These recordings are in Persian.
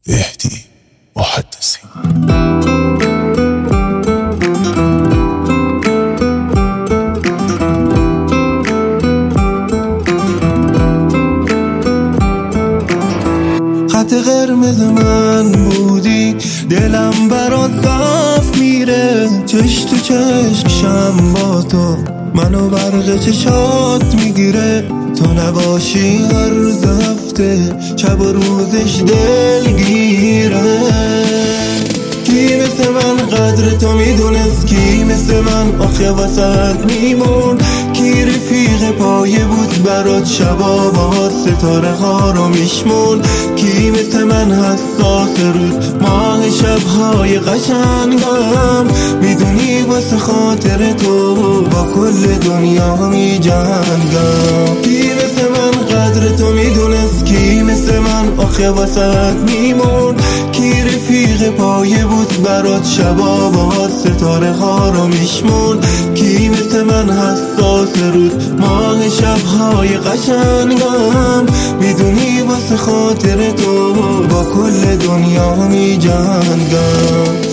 اهدی محدثی. خط قرمز من بودی، دلم برات صاف میره، چش تو چشم با تو منو برق چشات میگیره. تو نباشی هر روز هفته شب و روزش دلگیره. کی مثل من قدر تو میدونست، کی مثل من آخه وسط میمون، کی رفیق پایه بود برات شبا با ستاره ها رو میشمون، کی مثل من حساس رود ماه شبهای قشنگم، میدونی واسه خاطر تو با کل دنیا میجنگم. کی مثل من قدر تو میدونست، کی مثل من آخه وسط میمون، کی رفیق پایه بود برات شبا با ستاره ها رو میشمون، کی مثل من حساس رود ماه شبهای قشنگم، میدونی واسه خاطر تو با کل دنیا میجنگم.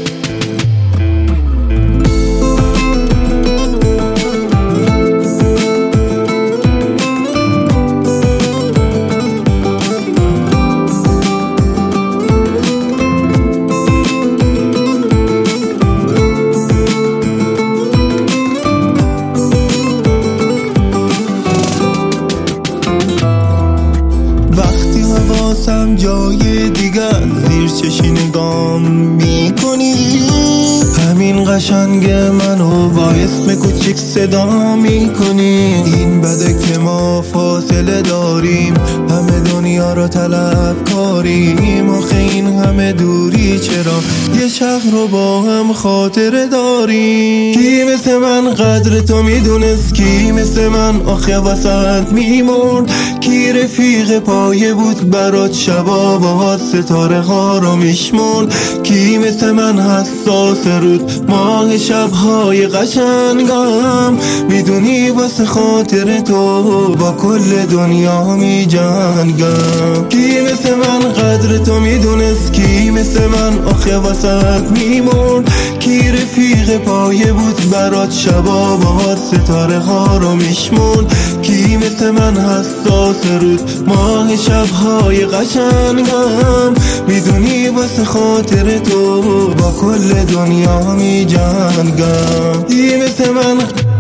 حواسم جای دیگه زیر چشی نگام میکنی، همین قشنگ منو با اسم کوچیک صدا میکنی. این بده که ما فاصله داریم، همه دنیا رو طلب کاریم، آخه این همه دوری چرا یه شهر رو با هم خاطره داریم. کی مثل من قدر تو میدونست، کی مثل من آخه وسط میمون، کی رفیق پایه بود برات شبا با ستاره ها رو میشمون، کی مثل من حساس رود ماه شبهای قشنگم، میدونی واسه خاطر تو با کل دنیا میجنگم. کی مثل من قدر تو میدونست، کی مثل من آخه وسط میمون، کی رفیق پایه بود برات شبا با ستاره ها رو میشمون، کی مثل من حساس رود ماه شبهای قشنگم، میدونی واسه خاطر تو با کل دنیا میجنگم. کی مثل من